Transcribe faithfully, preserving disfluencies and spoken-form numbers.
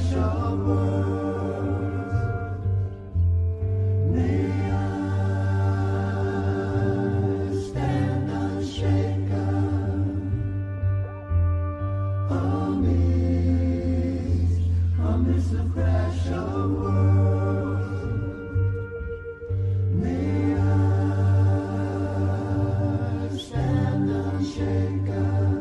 crash of words. May I stand unshaken amidst, amidst the crash of words. May I stand unshaken.